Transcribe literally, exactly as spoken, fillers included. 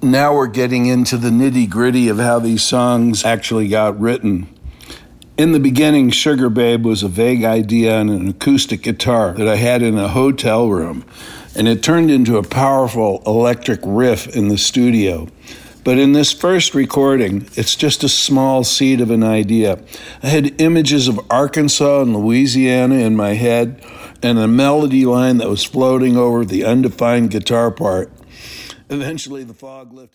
Now we're getting into the nitty-gritty of how these songs actually got written. In the beginning, Sugar Babe was a vague idea on an acoustic guitar that I had in a hotel room, and it turned into a powerful electric riff in the studio. But in this first recording, it's just a small seed of an idea. I had images of Arkansas and Louisiana in my head, and a melody line that was floating over the undefined guitar part. Eventually, the fog lifted.